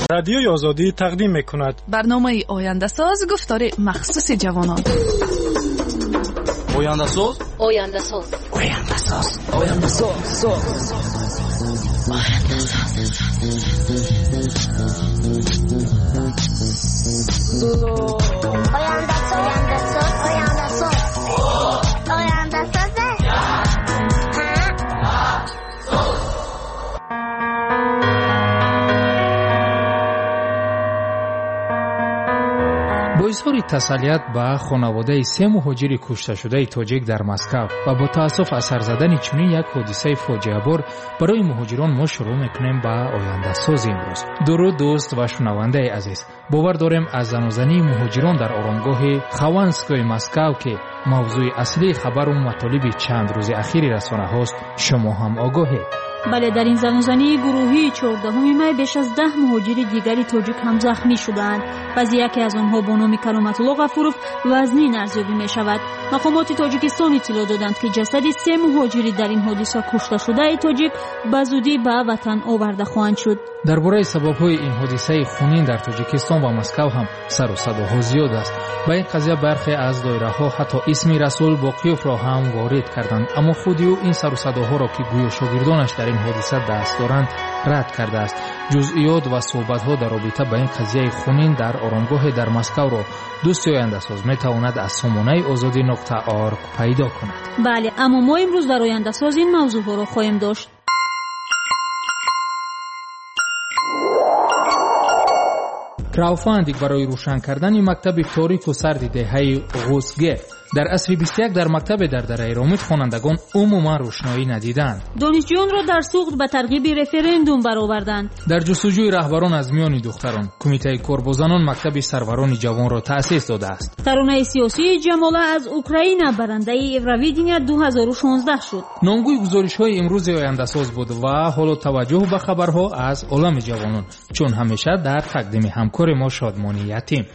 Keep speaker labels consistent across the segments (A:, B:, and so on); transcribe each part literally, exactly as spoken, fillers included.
A: رادیوی آزادی تقدیم میکند
B: برنامه آینده ساز گفتار مخصوص جوانان.
C: آینده ساز
D: آینده ساز
C: آینده ساز آینده ساز آینده
E: با اظهار تسلیت به خانواده سه مهاجر کشته شده تاجیک در مسکو و با تأسف اثر زدن چنین یک حادثه فاجعه بار برای مهاجران ما شروع میکنیم به آینده ساز امروز. درود دوست و شنونده عزیز، باور داریم از زنازنی مهاجران در آرامگاه خوانسکوی مسکو که موضوع اصلی خبر و مطالب چند روز اخیر رسانه هاست شما هم آگاهید.
F: بله، در این زنازنی گروهی چهاردهم می بیش از ده مهاجر دیگری تاجیک هم زخمی شدند. بعضی یکی از آنها با نام کرامت الله غفورов وزنی ارزیابی می شود. مقامات تاجیکستان اطلاع دادند که جسد سه مهاجری در این حادثه کشته شده تاجیک به زودی به وطن آورده خواهند شد.
E: درباره سبب‌های این حادثه خونین در تاجیکستان و مسکو هم سر و صداها زیاد است. با این قضیه برخی از دایره‌ها حتی اسم رسول باقیوف را هم وارد کردند، اما خود او این سر و صداها را که گویا شاگردانش در این حادثه دست دارند رد کرده است. جزئیات و صحبت‌ها در رابطه با این قضیه خونین در آرامگاه در مسکو را دوست آینده ساز می‌تواند از سامانه آزادی نقطه آرگ پیدا کند.
F: بله، اما ما امروز در آینده ساز این موضوع‌ها را خواهیم داشت.
E: کراودفاندینگ برای روشن کردن مکتب تاریک و سرد دهه غوسگه در عصر بیست و یک در مکتب در دره رامید خوانندگان عموما روشنایی ندیدند.
F: دانشجویان را در سوق به ترغیب رفراندوم برآوردند.
E: در جستجوی رهبران از میان دختران، کمیته کاربازان مکتب سروران جوان را تأسیس داده است.
F: ترانه سیاسی جماله از اوکراین برنده ایورویدینیا دو هزار و شانزده شد.
E: نامگوی گزارش‌های امروز آینده ساز بود و حالا توجه به خبرها از عالم جوانان، چون همیشه در تقدیم همکار ما شادمانی یتیم.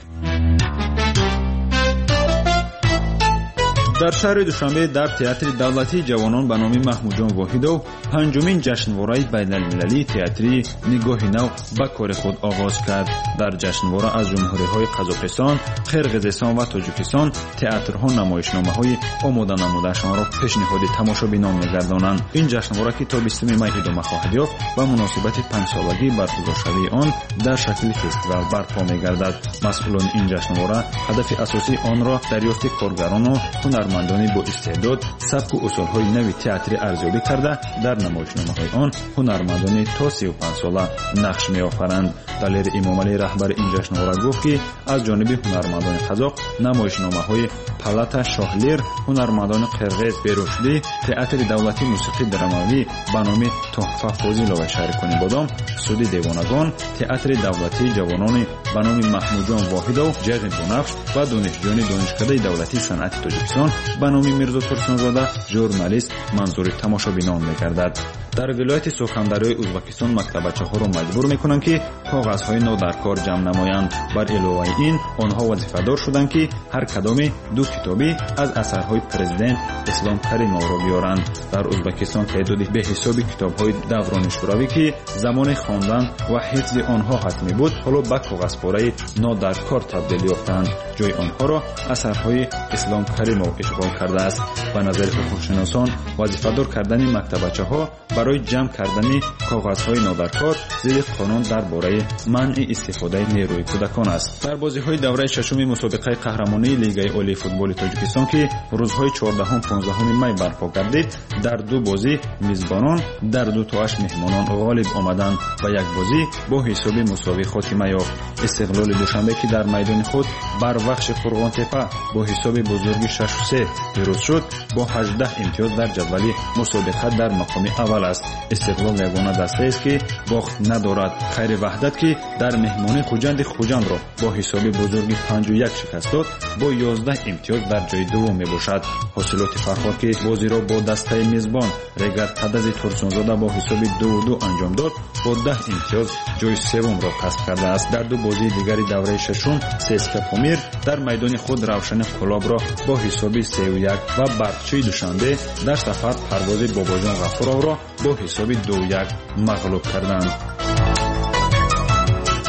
G: در شهر دوشنبه در تئاتر دولتی جوانان به نام محمود جان واحدов پنجمین جشنواره بین‌المللی تئاتری نگاهی نو به کار خود آغاز کرد. در جشنواره از جمهوری‌های قزاقستان، قرقیزستان و تاجیکستان تئاترها نمایشنامه‌های آماده نموده‌شان را پیشنهاد تماشابینان می‌گردانند. این جشنواره که تا بیستم می ادامه خواهد یافت و مناسبت پنج سالگی برگزارشوی آن در شکل فستیوال برپا می‌گردد. مسئولان این جشنواره هدف اساسی آن را دریافت کارگران و هنرمندانی با استعداد سبک و اصول‌های نوی تئاتری ارزیابی کرده در نمایشنامه‌های آن هنرمندانی تا سی و پنج ساله نقش می‌آفرند. دلیر امامعلی رهبر این جشنواره گفت که از جانب هنرمندان قزاق نمایشنامه‌های پالاتا شاهلیر، هنرمندان قرقیز بیروشلی، تئاتر دولتی موسیقی درامایی به نام تحفه فاضل و شهرکانی بادام، سودی دیوانگان، تئاتر دولتی جوانان به نام محمود جان واحدов، جغ بنفش و دانشجویان دانشکده دولتی صنعت تاجیکستان به نام میرزا ترسونزاده ژورنالیست منظور تماشابینان می‌گردد. در ولایت سخنوری ازبکستان مکتبچه‌ها را مجبور می‌کنند که کاغذهای نو در کار جمع نمایند. بر علاوه این آنها وظیفه‌دار شدند که هر کدام دو کتابی از اثرهای پرزیدنت اسلام کریمov را بیارند. در ازبکستان تعدادی به حساب کتاب‌های دوران شوروی که زمان خواندن و حفظ آنها حتمی بود حالا به کاغذپاره نو در کار تبدیل یافتند. جای آنها را اثرهای اسلام کریمov اشغال کرده است. به نظر حقوق‌شناسان وظیفه‌دار کردن مکتبچه‌ها برای جمع کردن کاغذهای نادرکار زیر قانون درباره منع استفاده نیروی کودکان است. در بازی‌های دوره ششم مسابقه قهرمانی لیگ عالی فوتبال تاجیکستان که روزهای چهاردهم پانزدهم می برپا گردید، در دو بازی میزبانان در دو تاش مهمانان غالب آمدند و یک بازی با حساب مساوی خاتمه یافت. استقلال دوشنبه که در میدان خود بر بخش فرغان تپه با حساب بزرگی شش سه پیروز شد، با هجده امتیاز در جدول مسابقه در مقام اول است. استقلال یگانه دسته است که باخت ندارد. خیر وحدت که در مهمانی خوجند خوجند را با حساب بزرگی پنج و یک شکست داد، با یازده امتیاز در جای دوم میباشد. حاصلات فرخار که بازی را با دسته میزبان رگر تدز ترسونزاده با حساب دو و دو انجام داد، با ده امتیاز جای سوم را کسب کرده است. در دو بازی دیگری دوره ششم سسکا پامیر در میدان خود روشن کلاب را با حساب سه و یک و برقچی دوشنبه در سفر پرواز باباجان غفورov را با حساب دو و یک مغلوب کردند.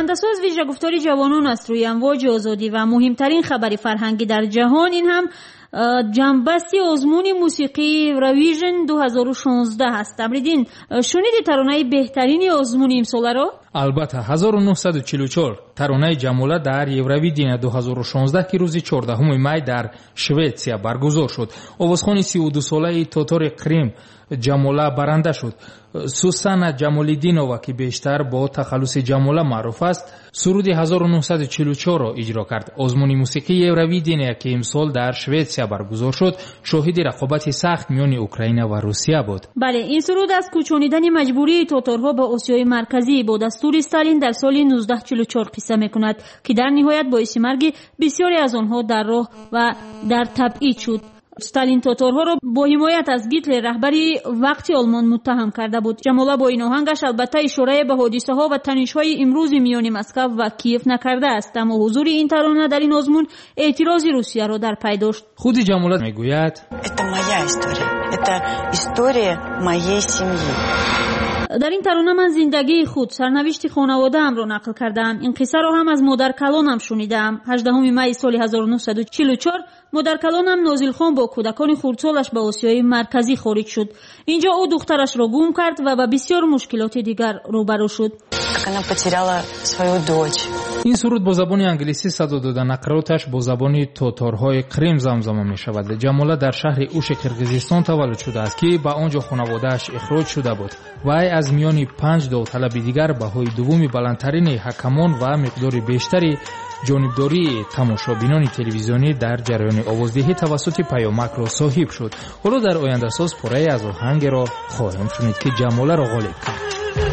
F: آینده‌ساز ویژه‌گفتار جوانان است روی امواج آزادی و مهمترین خبر فرهنگی در جهان. این هم جنبستی آزمون موسیقی رویژن دو هزار و شانزده است. امریدین شنیدی ترانه بهترین آزمون امسال رو؟
E: البته هزار و نهصد و چهل و چهار ترانه جموله در یورویدین دو هزار و شانزده که روز چهاردهم می در شوئدیا برگزار شد. آوازخوان سی و دو ساله تاتار قریم جموله برنده شد. سوسانا جمالیدینووا که بیشتر با تخلص جموله معروف است سرود هزار و نهصد و چهل و چهار را اجرا کرد. آزمون موسیقی یورویدین که امسال در شوئدیا برگزار شد شاهد رقابت سخت میان اوکراین و روسیه بود.
F: بله، این سرود از کوچانیدن مجبوری تاتارها به آسیای مرکزی با دستور استالین در سال نوزده چهل و چهار قصه میکند که در نهایت باعث مرگ بسیاری از آنها در راه و در تبعید شد. استالین تاتارها را با حمایت از گیتلر رهبری وقتی آلمان متهم کرده بود. جماله با این آهنگش البته اشاره به حادثه ها و تنش های امروز میان مسکو و کیف نکرده است، اما حضور این ترانه در این آزمون اعتراض روسیه را در پی داشت.
E: خود جماله میگوید
D: Это моя история. Это история моей семьи.
F: در این ترانه من زندگی خود، سرنوشت خانواده‌ام را نقل کردم. این قصه را هم از مادر کلانم شنیدم. هجدهم می سال هزار و نهصد و چهل و چهار مادر کلانم نازل خان با کودکان خردسالش به آسیای مرکزی خارج شد. اینجا او دخترش را گم کرد و با بسیار مشکلات دیگر روبرو شد.
E: این سرود با زبان انگلیسی صدا داده نقراتش با زبان تاتارهای قریم زمزمه می شود. جماله در شهر اوش قرقیزستان تولد شده است که به آنجا خانواده‌اش اخراج شده بود. وی از میان پنج داوطلب دیگر بهای دومی بلندترین حکمان و مقدار بیشتری جانبداری تماشابینان تلویزیونی در جریان آوازدهی توسط پیامک را صاحب شد. حالا در آینده ساز پاره از آهنگ را خواهیم شنید که جماله را غالب کرد.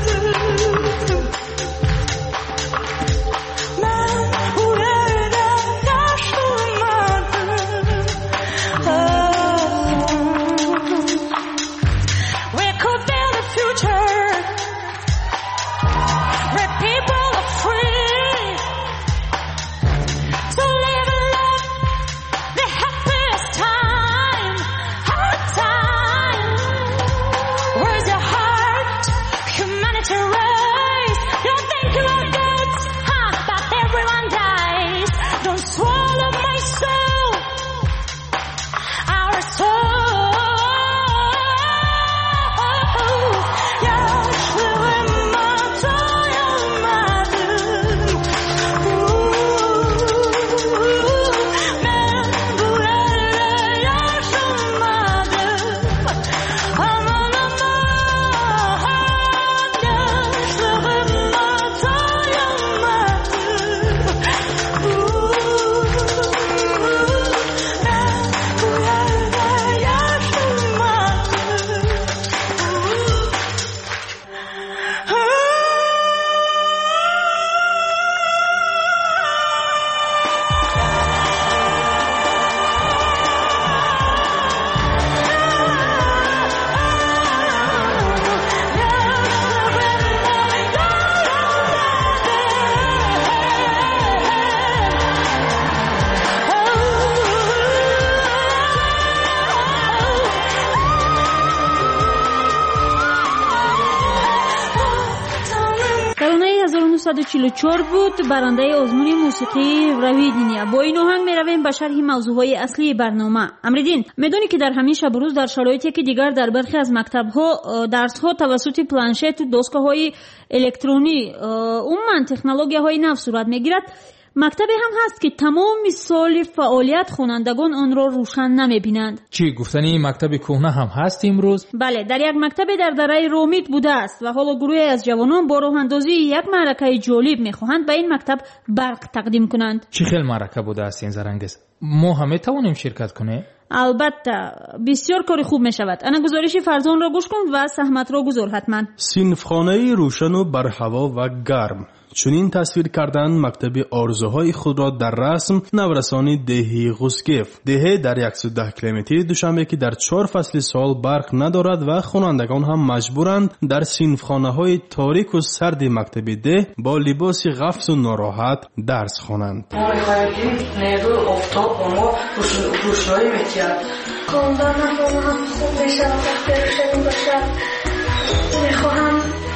F: نهصد و چهل و چهار بود، برنده آزمون موسیقی رویدینیا. با این آهنگ می رویم به شرح موضوعهای اصلی برنامه. امریدین، میدونی که در همین شب روز در شرایطی که دیگر در برخی از مکتب‌ها درس‌ها توسط پلنشت و دستگاه‌های الکترونی عموماً تکنولوژی‌های نو صورت می‌گیرد، مکتبی هم هست که تمام سال فعالیت خوانندگان آن را روشن نمی‌بینند.
E: چی گفتنی مکتب کهنه هم هست امروز؟
F: بله، در یک مکتب در دره رومیت بوده است و حالا گروهی از جوانان با راه اندازی یک معرکه جالب می‌خواهند به این مکتب برق تقدیم کنند.
E: چه خیلی معرکه بوده است این زرنگز؟ ما هم می‌توانیم شرکت کنیم؟
F: البته بسیار کار خوب می شود. انا گزارش فرزان را گوش کن و سهمت را گذار حتما.
H: صنفخانه روشن و برهوا و گرم، چنین تصویر کردن مکتب آرزوهای خود را در رسم نورسانی دهی غوسگیف. دهه در صد و ده کیلومتری دوشنبه که در چهار فصل سال برق ندارد و خوانندگان هم مجبورند در صنفخانه های تاریک و سرد مکتب ده با لباس غفص و ناراحت درس خوانند.
I: ما می‌خواهیم نیرو آفتاب ما روشنایی می‌کرد.
J: خواندن هم خوب میشه و وقتی روشنی باشه. میخواهم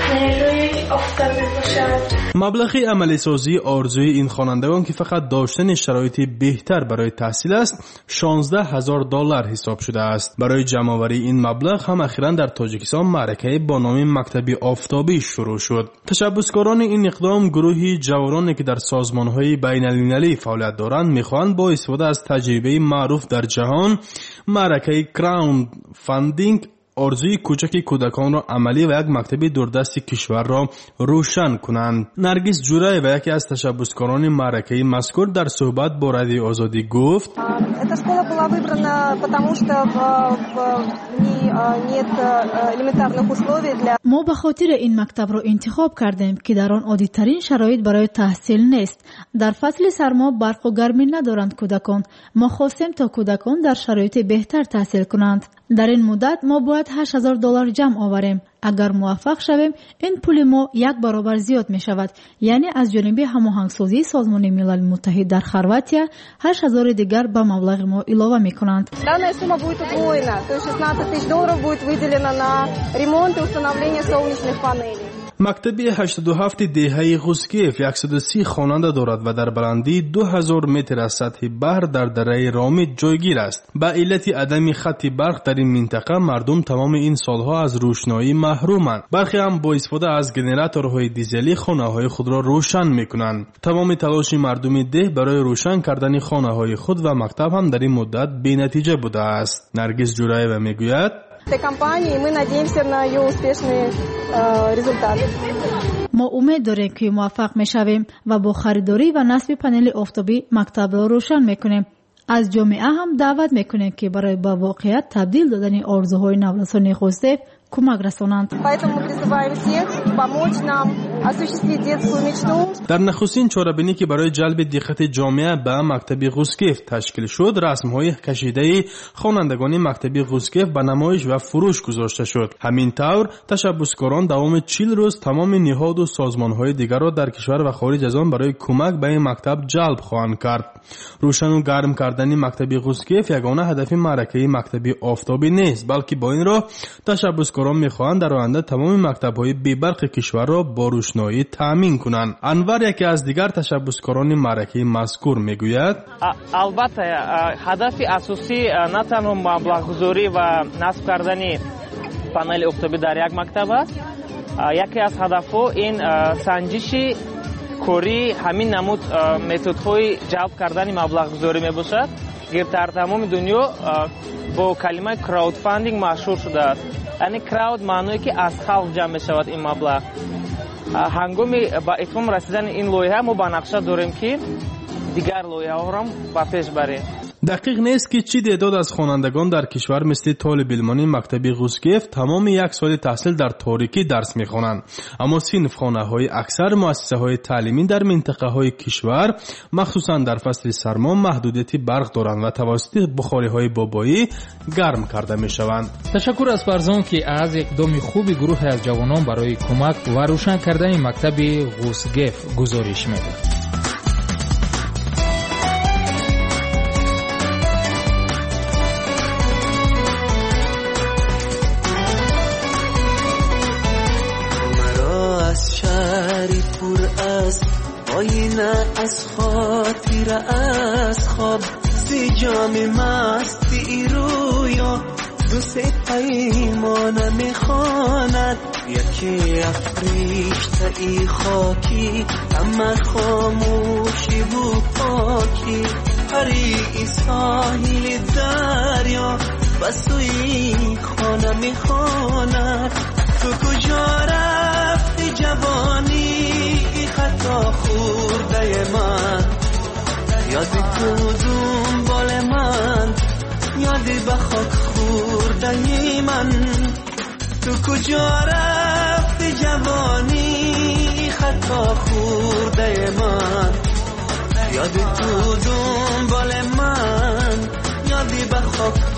I: نیروی آفتابی باشد.
H: مبلغ عملی سازی آرزوی این خوانندگان که فقط داشتن شرایط بهتر برای تحصیل است شانزده هزار دلار حساب شده است. برای جمع‌آوری این مبلغ هم اخیراً در تاجیکستان معرکه با نام مکتب آفتابی شروع شد. تشبثکاران این اقدام گروهی جوانانی که در سازمان‌های بین‌المللی فعالیت دارند می‌خواهند با استفاده از تجربه معروف در جهان معرکه کراوند فاندینگ آرزوی کوچک کودکان را عملی و یک مکتب دوردست کشور را روشن کنند. نرگس جورای و یکی از تشبثکاران معرکه مذکور در صحبت با رادیو آزادی گفت:
J: Эта школа была выбрана потому что в ней нет элементарных условий для
F: ما به خاطر این مکتب را انتخاب کردیم که در آن عادی‌ترین شرایط برای تحصیل نیست. در فصل سرما برق و گرمی ندارند کودکان. ما خواستیم تا کودکان در شرایط بهتر تحصیل کنند. در این مدت ما باید هشت هزار دلار جمع آوریم. اگر موفق شویم این پول ما یک برابر زیاد می شود. یعنی از جانب هماهنگسازی سازمان ملل متحد در خرواتیا هشت هزار دیگر به مبلغ ما اضافه می کنند.
J: Данная сумма будет удвоена, то есть шестнадцать тысяч долларов будет выделено на ремонт и установление солнечных панелей.
H: مکتب هشتاد و هفت دهه غوسگیف صد و سی خواننده دارد و در بلندی دو هزار متر از سطح بحر در دره رامید جایگیر است. به علت عدم خط برق در این منطقه مردم تمام این سالها از روشنایی محرومند. برخی هم با استفاده از گنراتورهای دیزلی خانه‌های خود را روشن می‌کنند. تمام تلاش مردم ده برای روشن کردن خانه‌های خود و مکتب هم در این مدت بی‌نتیجه بوده است. نرگس جورایeva میگوید:
F: ما امید داریم که موفق میشویم و با خریداری و نصب پنل آفتابی مکتب را روشن میکنیم. از جامعه هم دعوت میکنیم که برای با واقعیت تبدیل دادن آرزوهای نورسان غوسگیف کمک رسانند.
H: در نخستین چاره‌بینی که برای جلب دقت جامعه به مکتب غوسگیف تشکیل شد، رسم‌های کشیده خوانندگان مکتب غوسگیف به نمایش و فروش گذاشته شد. همین طور تشبثکاران دوام چهل روز تمام نهاد و سازمان‌های دیگر را در کشور و خارج از آن برای کمک به این مکتب جلب خواهند کرد. روشن و گرم کردن مکتب غوسگیف یگانه هدف معرکه مکتب آفتابی نیست، بلکه با این راه تشبثکاران می‌خواهند در آینده تمام مکتب‌های بی‌برق کشور را با روشنایی تامین کنند. انور یکی از دیگر تشبثکاران معرکه مذکور میگوید:
K: البته هدف اساسی نه تنها مبلغ‌گذاری و نصب کردن پنل آفتابی در یک مکتب است. یکی از هدف‌ها این سنجش کاری همین نمود متدهای جلب کردن مبلغ‌گذاری میباشد. در تمام دنیا با کلمه کراود فاندینگ مشهور شده است. یعنی کراود معنی که از خلق جمع میشود این مبلغ. هنگام با اتمام رسیدن این لایحه ما با نقشه داریم که دیگر لایحه ها را با پیش بریم.
H: دقیق نیست که چی تعداد از خوانندگان در کشور مثل طالب علمانی مکتب غوسگیف تمام یک سال تحصیل در تاریکی درس میخوانند، اما صنفخانه های اکثر مؤسسه های تعلیمی در منطقه های کشور مخصوصا در فصل سرما محدودیت برق دارند و توسط بخاری های بابایی گرم کرده میشوند.
E: تشکر از فرزان که از اقدام خوبی گروه از جوانان برای کمک و روشن کردن مکتب غوسگیف گزارش میده.
L: آینه از خاطر از خواب سی جام مستی رویا دو سه پیمانه میخواند یکی افریشته ای خاکی اما خاموشی و پاکی پری ساحل دریا بسوی خانه میخواند تو کجا رفتی جوانی خطا خورده من یادی کدوم بال من یادی به خاک خورده من تو کجا رفتی جوانی خطا خورده من یادی کدوم بال من یادی به خاک